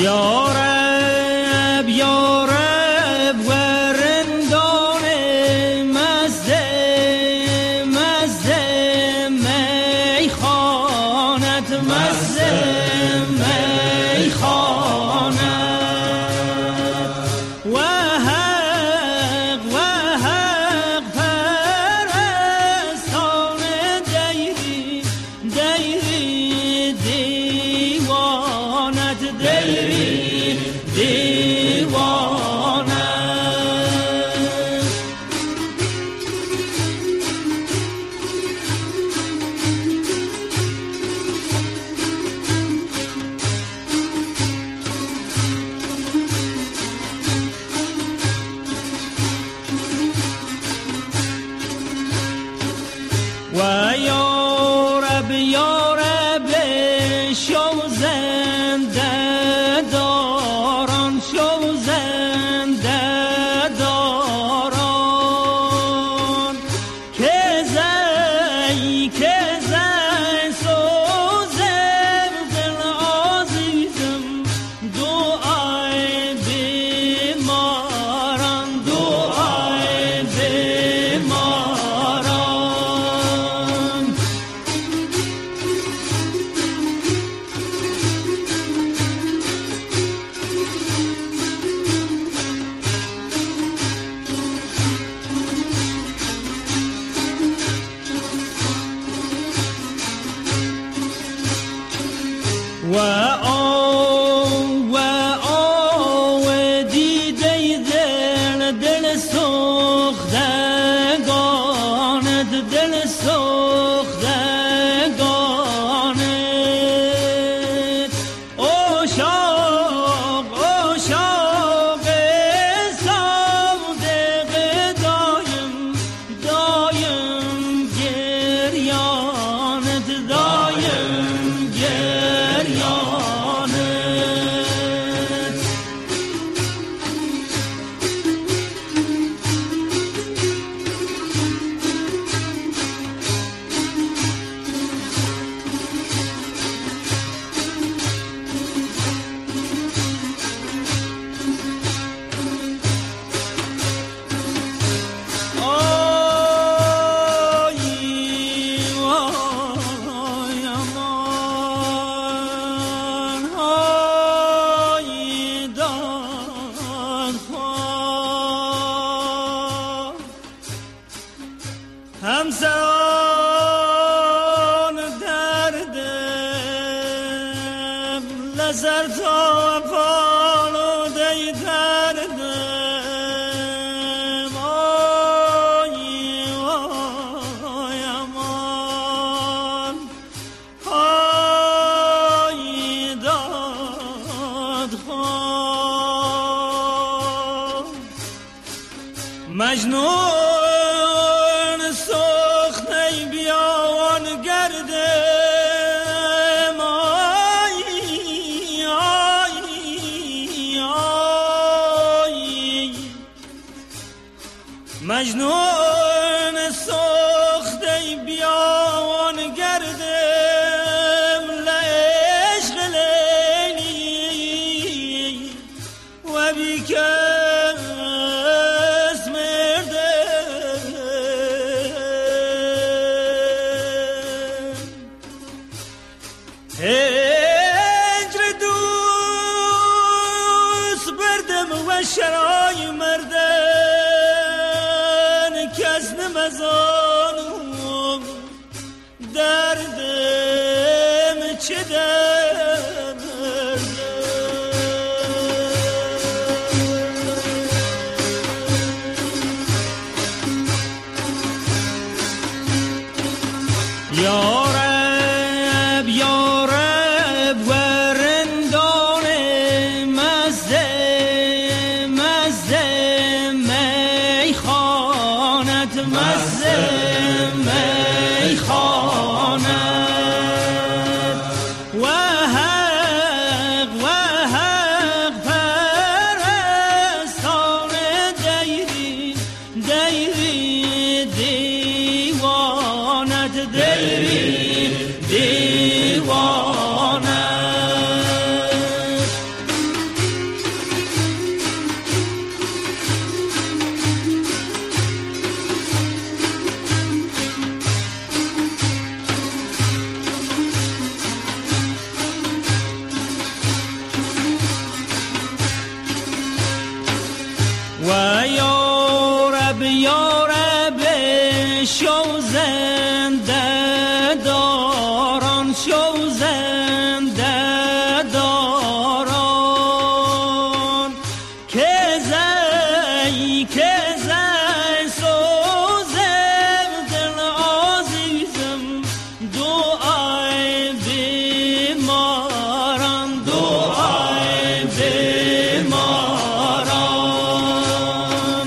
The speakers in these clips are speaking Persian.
یارب یارب ورندان مزه مزه میخانت مزه میخانت و حق پرستان دیری دیری دیوانت دیری دیوانت و یارب یارب شو زنده داران شو زنده داران که زی سوزم دل عزیزم دعای بیماران دعای بیماران و دیده دل سوختگانت دل سوختگانت عاشق صادق دایم دایم گریانت دایم گریانت همسان دردم لزر تا پالوده دردم آی امان آی دادخواه مجنون سخنی بیان گردم آی آی آی مجنون سخنی بیان گردم لعشق لیلی و بیکس مرده هجر دوست بردم و شرای مردن کس نمزانم دردم چه دردم یارب یارب ورندان مزه مزه میخانت مزه میخانت و حق پرستان دیری دیری دیوانت دیری دیوانت شو زنده داران شو زنده داران که زی سوزم دل عزیزم دعای بیماران دعای بیماران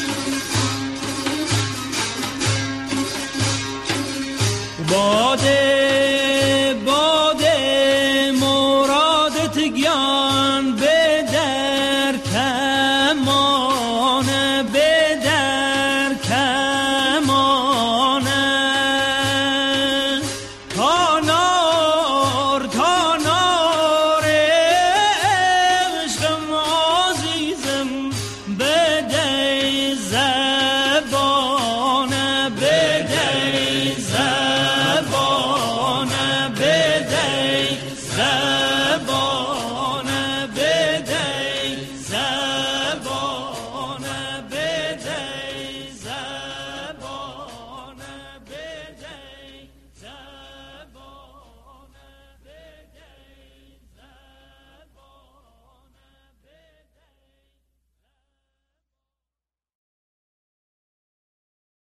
باده